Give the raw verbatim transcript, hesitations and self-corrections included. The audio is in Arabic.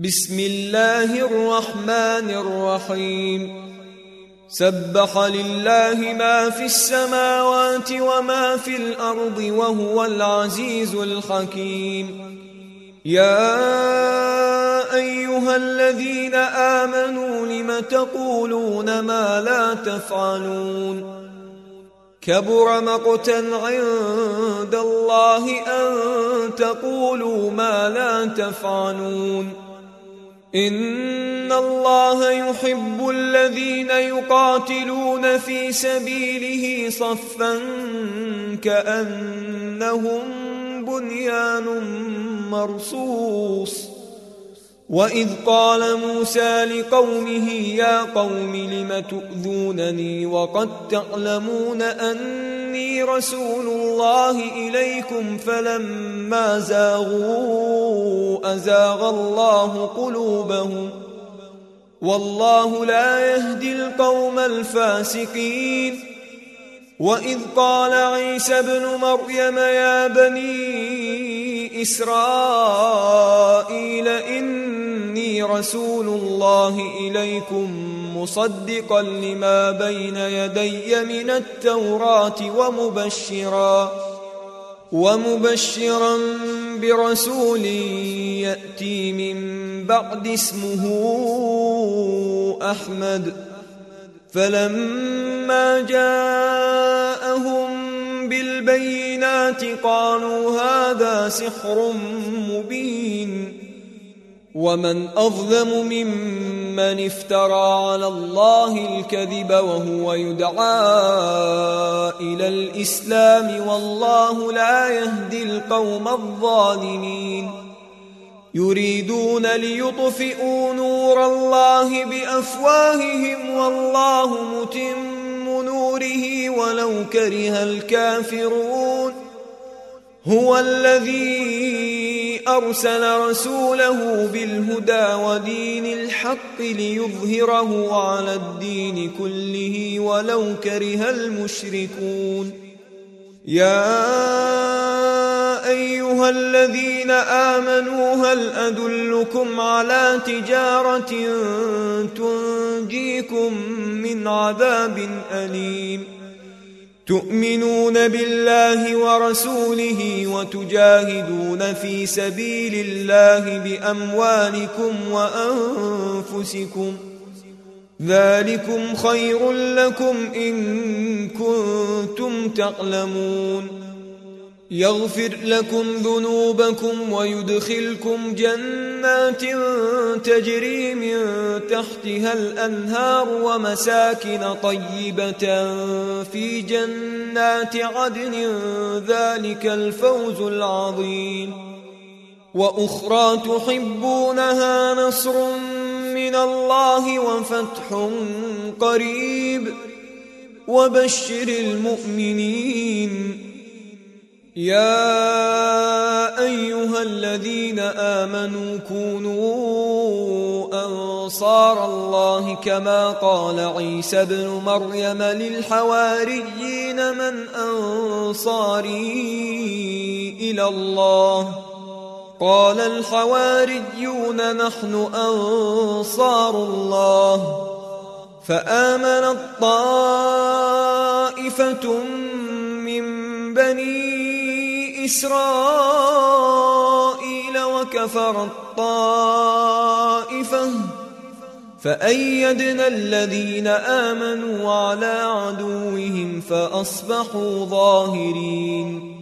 بسم الله الرحمن الرحيم سبح لله ما في السماوات وما في الأرض وهو العزيز الحكيم. يا أيها الذين آمنوا لم تقولون ما لا تفعلون كبر مقتا عند الله أن تقولوا ما لا تفعلون. إن الله يحب الذين يقاتلون في سبيله صفا كأنهم بنيان مرصوص. وإذ قال موسى لقومه يا قوم لم تؤذونني وقد تعلمون أني رسول الله إليكم فلما زاغوا أزاغ الله قلوبهم والله لا يهدي القوم الفاسقين. وإذ قال عيسى ابن مريم يا بني إسرائيل إني رسول الله إليكم مصدقا لما بين يدي من التوراة ومبشرا ومبشرا برسول يأتي من بعد اسمه أحمد. فلما جاءهم بالبينات قالوا هذا سحر مبين. ومن أظلم ممن افترى على الله الكذب وهو يدعى إلى الإسلام والله لا يهدي القوم الظالمين. يريدون ليطفئوا نور الله بأفواههم والله متم نوره ولو كره الكافرون. هو الذي أرسل رسوله بالهدى ودين الحق ليظهره على الدين كله ولو كره المشركون. يا أيها الذين آمنوا هل أدلكم على تجارة تنجيكم من عذاب أليم تؤمنون بالله ورسوله وتجاهدون في سبيل الله بأموالكم وأنفسكم ذلكم خير لكم إن كنتم تعلمون. يغفر لكم ذنوبكم ويدخلكم جنات تجري من تحتها الأنهار ومساكن طيبة في جنات عدن ذلك الفوز العظيم. وأخرى تحبونها نصر من الله وفتح قريب وبشر المؤمنين. يا أيها الذين آمنوا كونوا أنصار الله كما قال عيسى ابن مريم للحواريين من أنصاري إلى الله قال الحواريون نحن أنصار الله. فآمنت طائفة من بني إسرائيل وكفرت طائفة فأيدنا الذين آمنوا على عدوهم فأصبحوا ظاهرين.